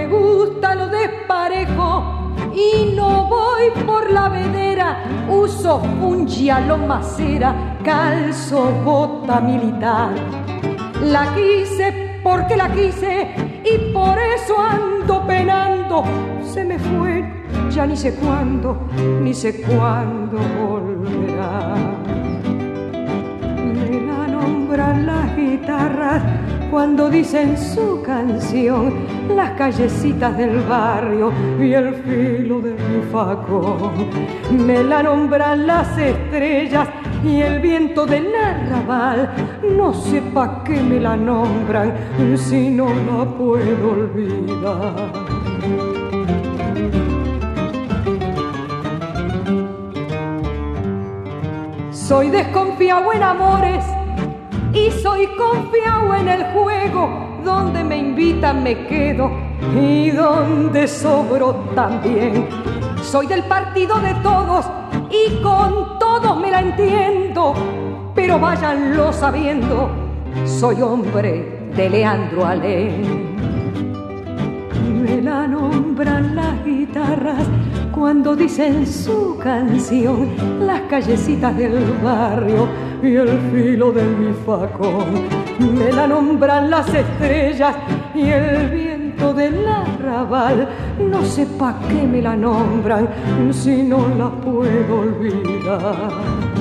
me gusta lo desparejo y no voy por la vedera. Uso fungialo macera, calzo bota militar. La quise porque la quise y por eso ando penando. Se me fue, ya ni sé cuándo volverá. Me la nombran las guitarras cuando dicen su canción, las callecitas del barrio y el filo de mi facón. Me la nombran las estrellas y el viento del arrabal. No sé pa' qué me la nombran si no la puedo olvidar. Soy desconfiado en amores y soy confiado en el juego. Donde me invitan me quedo y donde sobro también. Soy del partido de todos y con todos me la entiendo. Pero váyanlo sabiendo, soy hombre de Leandro Alem. Me la nombran las guitarras cuando dicen su canción, las callecitas del barrio y el filo de mi facón. Me la nombran las estrellas y el viento del arrabal. No sé pa' qué me la nombran si no la puedo olvidar.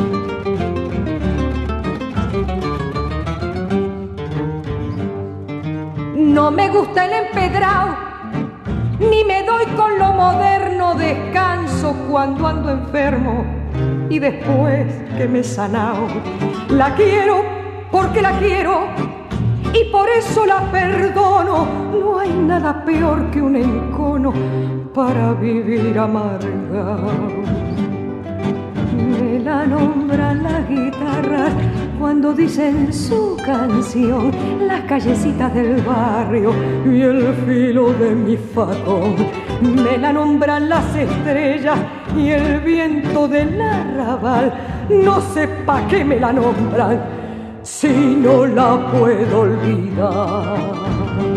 No me gusta el empedrado, ni me doy con lo moderno. Descanso cuando ando enfermo y después que me he sanado. La quiero porque la quiero y por eso la perdono. No hay nada peor que un encono para vivir amargado. Me la nombran las guitarras cuando dicen su canción, las callecitas del barrio y el filo de mi facón. Me la nombran las estrellas y el viento del arrabal. No sé pa' qué me la nombran si no la puedo olvidar.